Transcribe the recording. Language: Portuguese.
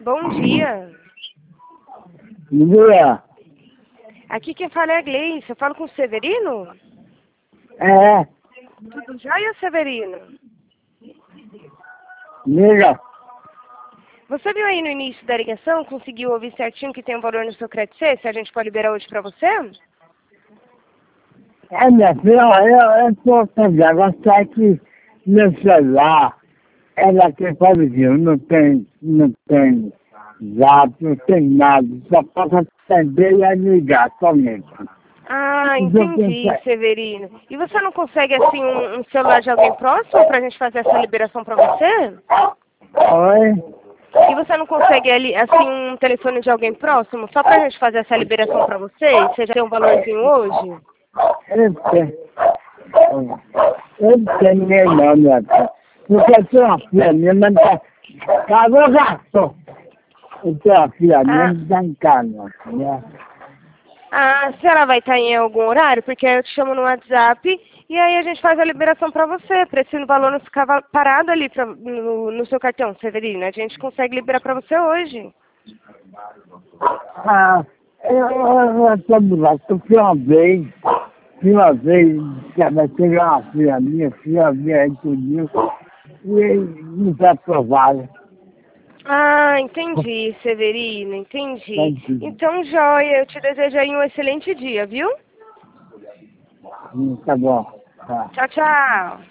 bom dia. Bom dia. Aqui quem fala é a Gleice. Eu falo com o Severino? É, Tudo jóia, Severino? liga. Você viu aí no início da ligação, conseguiu ouvir certinho que tem um valor no seu crédito C? Se a gente pode liberar hoje pra você? É, minha filha, eu tô pensando, você aqui meu celular, ela tem pobrezinho, não tem zap, não tem nada, só posso atender e ligar somente. Ah, Então, entendi, Severino. E você não consegue, assim, um celular de alguém próximo pra gente fazer essa liberação pra você? Oi? E você não consegue, assim, um telefone de alguém próximo só pra gente fazer essa liberação pra você? E você já tem um valorzinho hoje? Eu tenho, eu não tenho ninguém não, minha filha. Porque eu tenho uma filha minha, mas tá, cagou gato. Eu tenho uma filha minha, Ah, não tá em casa, né? a senhora vai estar em algum horário? Porque eu te chamo no WhatsApp e aí a gente faz a liberação pra você, pra esse valor não ficar parado ali no seu cartão, Severino. A gente consegue liberar pra você hoje. Ah, eu tô mudando, porque uma vez, que vai chegar uma filha minha aí tudinho, e não foi aprovado. Ah, entendi, Severino, entendi. Então, joia, eu te desejo aí um excelente dia, viu? Tá bom. Tá. Tchau, tchau.